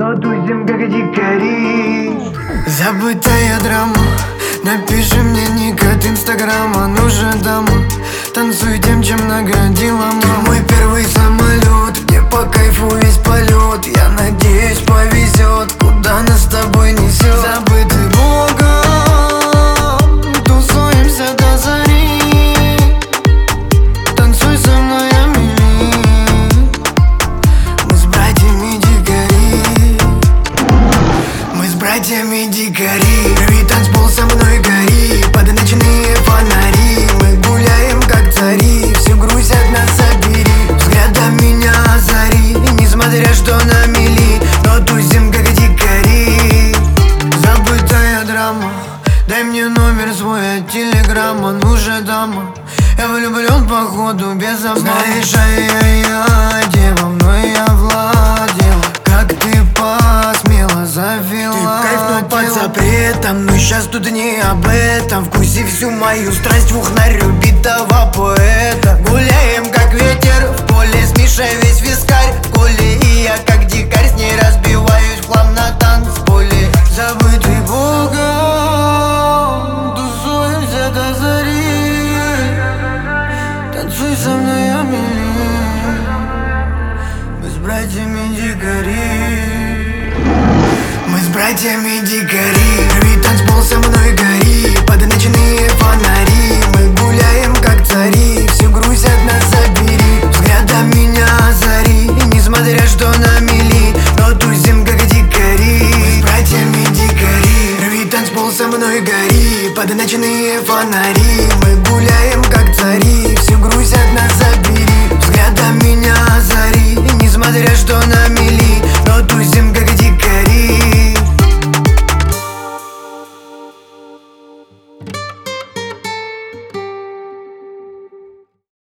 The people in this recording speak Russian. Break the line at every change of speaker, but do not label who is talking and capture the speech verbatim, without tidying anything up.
но тусим как дикари.
Забытая драма, напиши мне ник от инстаграма. Ну же, дама, танцуй тем, чем наградила мама. Ты мой первый самолет, мне по кайфу весь полет. Я надеюсь, повезет, куда нас с тобой несет. Забытый Богом, тусуемся до зари. Танцуй со мной, Амели, мы с братьями дикари. Мы с братьями дикари. Рви танцпол со мной, гори под ночные фонари. Мы гуляем как цари, всю грусть от нас собери. Взглядом меня озари, несмотря что на мели, но тусим как дикари. Забытая драма, дай мне номер свой от телеграмма. Ну же, дама, я влюблен походу без обмана. Знаешь, а я, я дева, мной я владела. Как ты посмела, завела. Ты в кайф, но под запретом. Но щас тут не об этом. Вкуси всю мою страсть в ухнарю битого поэта. Гуляем как ветер в поле, с Мишей весь вискарь в коле. И я как дикарь с ней разбиваюсь в хлам на танцполе. Забытый Богом, тусуемся до зари. Танцуй со мной, Амели, мы с братьями дикари. Мы с братьями дикари. Рви танцпол со мной, гори под ночные фонари. Мы гуляем как цари, всю грусть от нас забери. Взглядом меня озари, несмотря что на мели, но тусим как дикари. Мы с братьями дикари. Рви танцпол со мной, гори под ночные фонари. Мы гуляем как цари, всю грусть от нас забери. Взглядом меня озари, несмотря что на мели, но тусим как